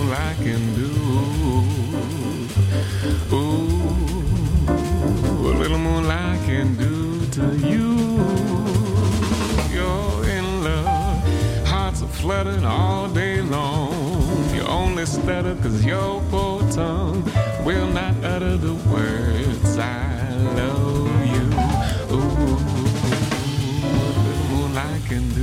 moonlight can do. Ooh, what little moonlight can do to you. You're in love, hearts are flooded all day long. You only stutter 'cause your poor tongue will not utter the words I love you. Ooh, what little moonlight can do.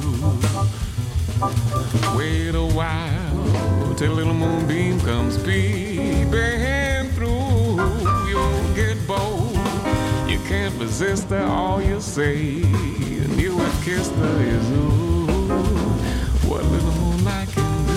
Wait a while till little moonbeam comes peeping through. You'll get bold, you can't resist her, all you say. And you have kissed her is ooh, what little moonlight can do.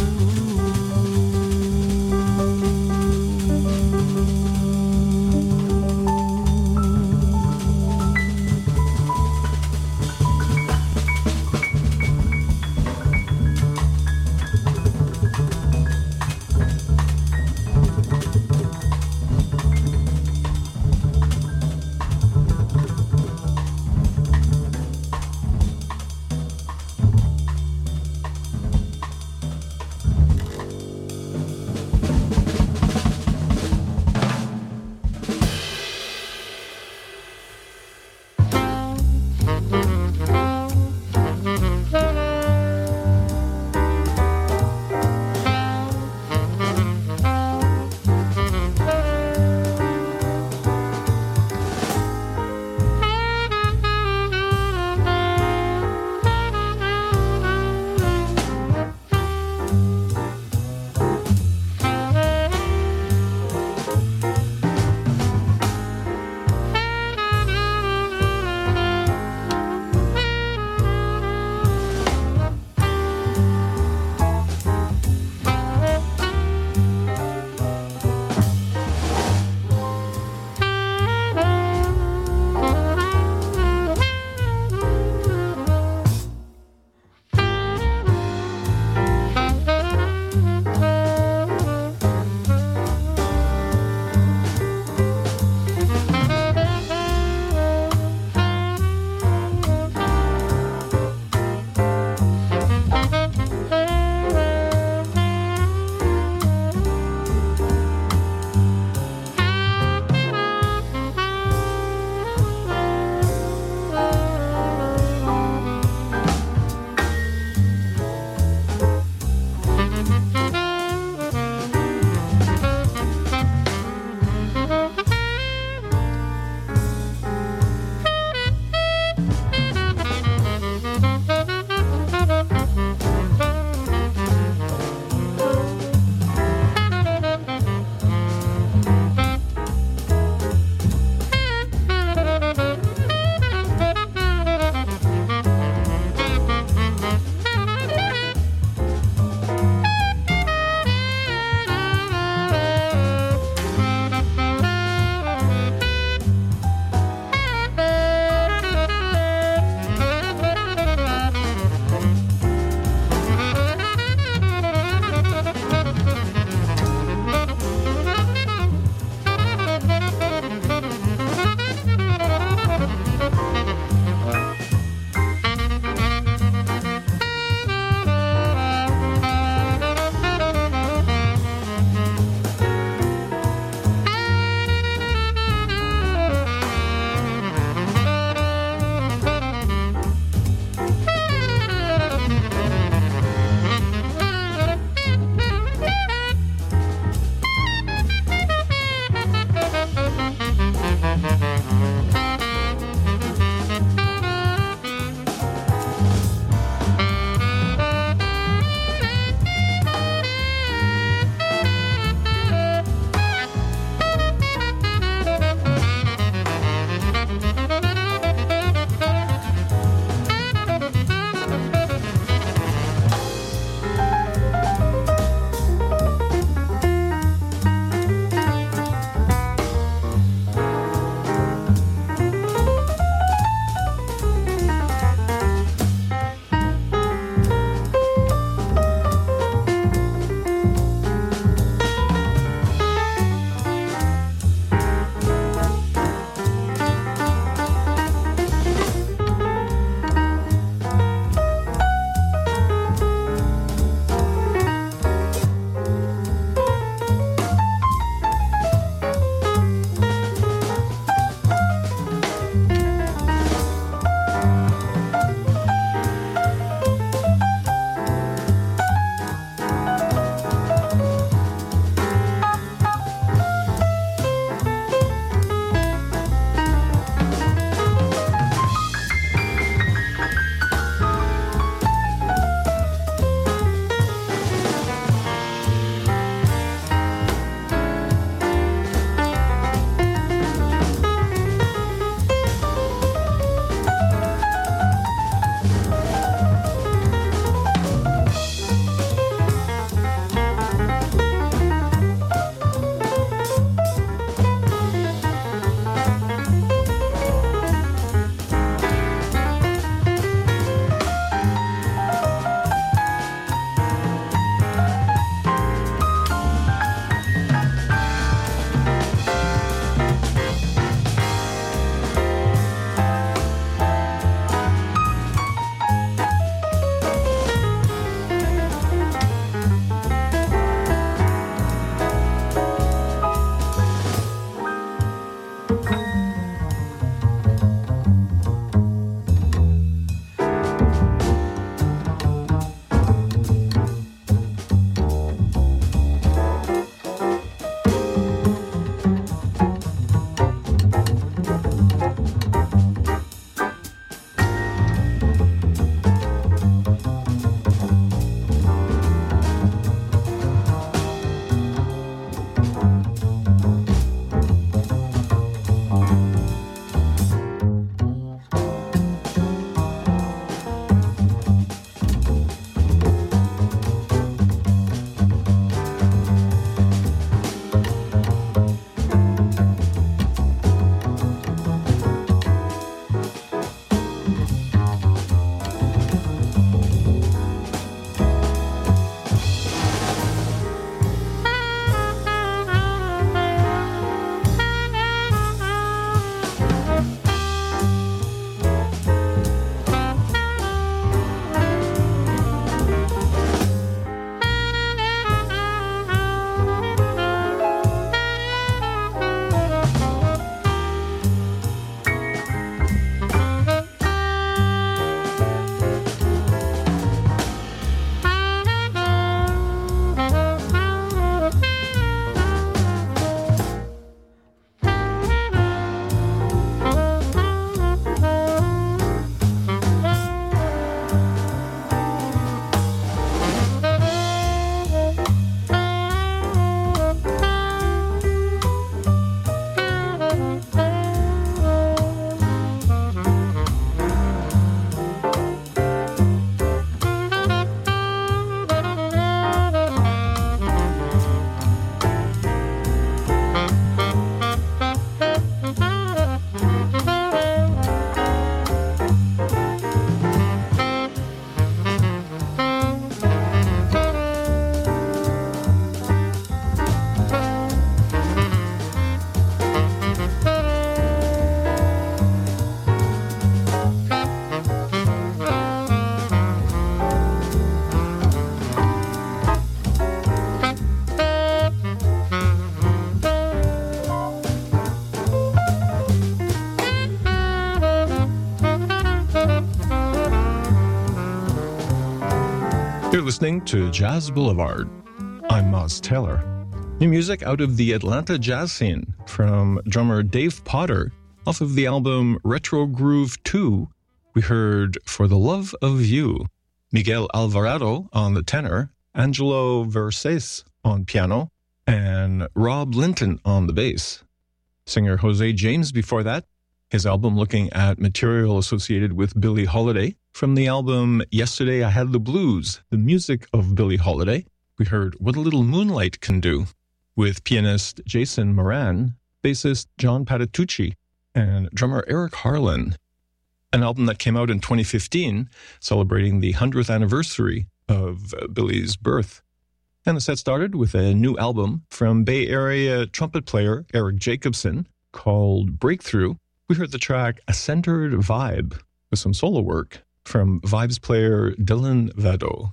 listening to Jazz Boulevard. I'm Moz Taylor. New music out of the Atlanta jazz scene from drummer Dave Potter. Off of the album Retro Groove 2, we heard For the Love of You. Miguel Alvarado on the tenor, Angelo Versace on piano, and Rob Linton on the bass. Singer Jose James before that, his album looking at material associated with Billie Holiday. From the album Yesterday I Had the Blues, the music of Billie Holiday, we heard What a Little Moonlight Can Do, with pianist Jason Moran, bassist John Patitucci, and drummer Eric Harlan. An album that came out in 2015, celebrating the 100th anniversary of Billie's birth. And the set started with a new album from Bay Area trumpet player Eric Jacobson called Breakthrough. We heard the track A Centered Vibe with some solo work from Vibes player Dylan Vado.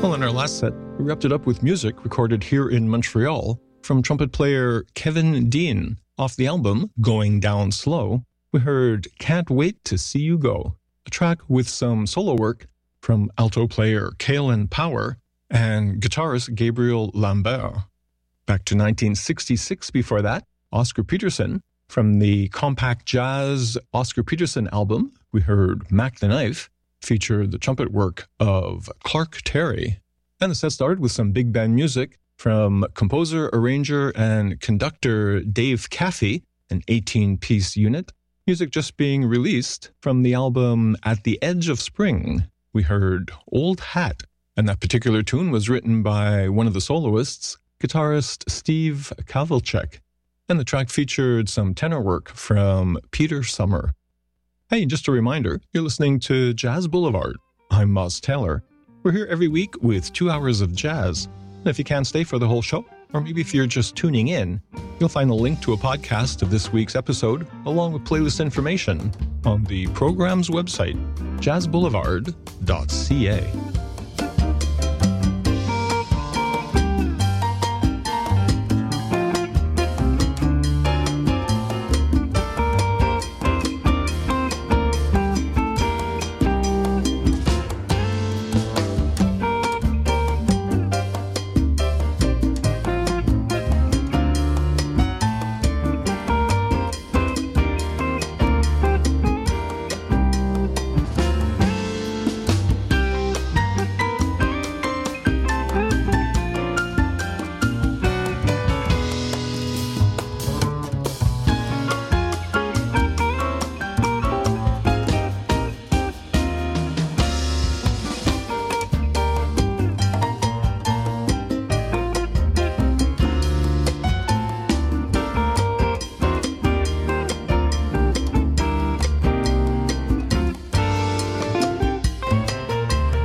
Well, in our last set, we wrapped it up with music recorded here in Montreal from trumpet player Kevin Dean. Off the album, Going Down Slow, we heard Can't Wait to See You Go, a track with some solo work from alto player Kaylin Power and guitarist Gabriel Lambert. Back to 1966 before that, Oscar Peterson. From the compact jazz Oscar Peterson album, we heard Mac the Knife, featured the trumpet work of Clark Terry. And the set started with some big band music from composer, arranger, and conductor Dave Caffey, an 18-piece unit. Music just being released from the album At the Edge of Spring. We heard Old Hat, and that particular tune was written by one of the soloists, guitarist Steve Kowalczyk. And the track featured some tenor work from Peter Summer. Hey, just a reminder, you're listening to Jazz Boulevard. I'm Moz Taylor. We're here every week with 2 hours of jazz. And if you can't stay for the whole show, or maybe if you're just tuning in, you'll find the link to a podcast of this week's episode, along with playlist information, on the program's website, jazzboulevard.ca.